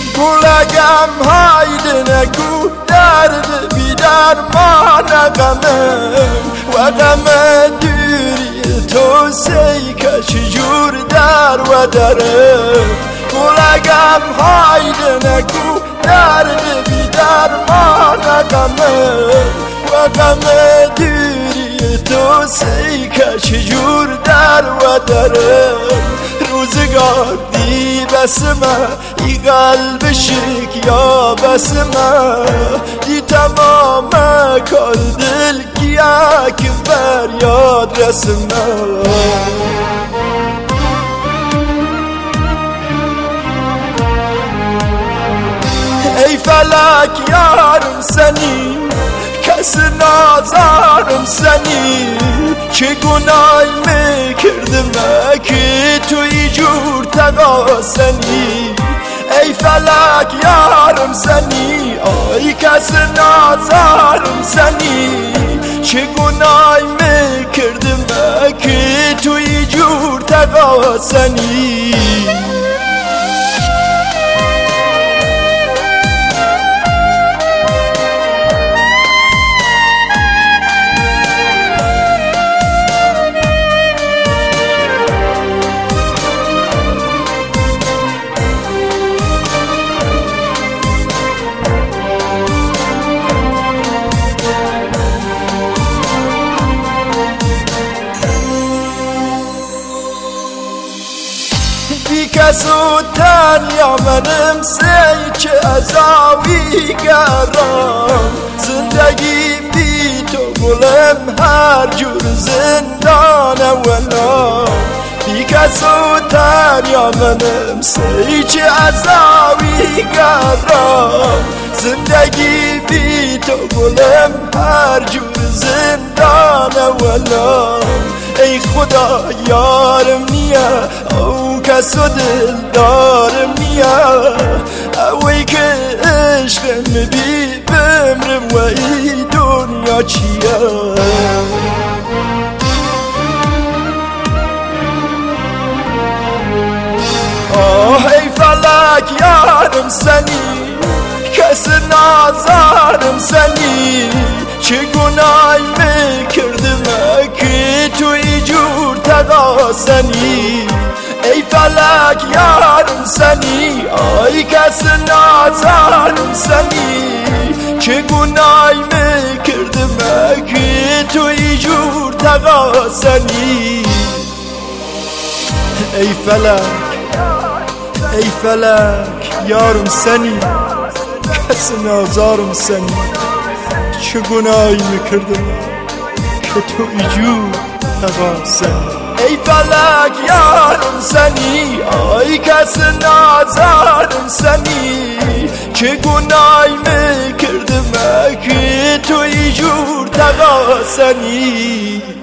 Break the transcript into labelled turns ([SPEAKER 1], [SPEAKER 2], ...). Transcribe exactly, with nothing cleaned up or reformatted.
[SPEAKER 1] گلگم هایده نگو درد بی درمان غمم و غم دوری تو سی که چجور در و درم گلگم هایده نگو درد بی درمان غمم و غم دوری تو سی که چجور در و درم روزگار دی بسمه ای قلب شک یا بسمه دی تمام کار دل کیا که فریاد رسمه ای فلک یارم سنی کس نازارم سنی چه گناهی میکردم که توی جور تقاسنی ای فلک یارم سنی آی کس نازارم سنی چه گناهی میکردم که توی جور تقاسنی بی کس و تنیا منم سی که ازاوی گرم زندگی بی تو گلم هر جور زندان ولم بی کس و تنیا منم سی که ازاوی گرم زندگی بی تو گلم هر جور زندان ولم ای خدا یارم نیا او کس و دل دارم نیا اوی که عشقم بی بمرم و ای دنیا چیه آه ای فلک یارم سنی کس نازارم سنی چه گناهی میکردم که توی جور تقاسنی ای فلک یارم سنی آی کس نازارم سنی چه گناهی میکردم که توی جور تقاسنی ای فلک ای فلک یارم سنی کس نازارم سنی چه گناهی میکردم که تو ایجور تقاسنی ای فلک یارم سنی آی کس نازارم سنی چه گناهی میکردم که تو ایجور تقاسنی